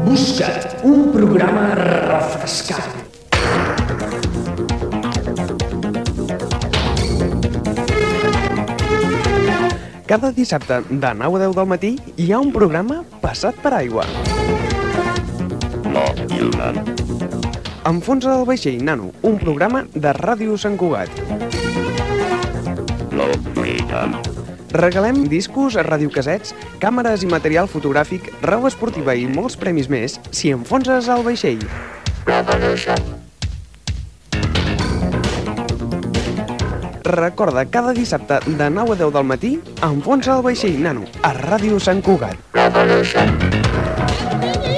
Busca't un programa refrescant. Cada dissabte de 9 a 10 del matí hi ha un programa passat per aigua. Enfonsa el vaixell, nano, un programa de Ràdio Sant Cugat. Regalem discos, radiocasets, càmeres i material fotogràfic, roba esportiva i molts premis més si enfonses el vaixell. Recorda, cada dissabte de 9 a 10 del matí, enfonsa el vaixell, nano, a Ràdio Sant Cugat.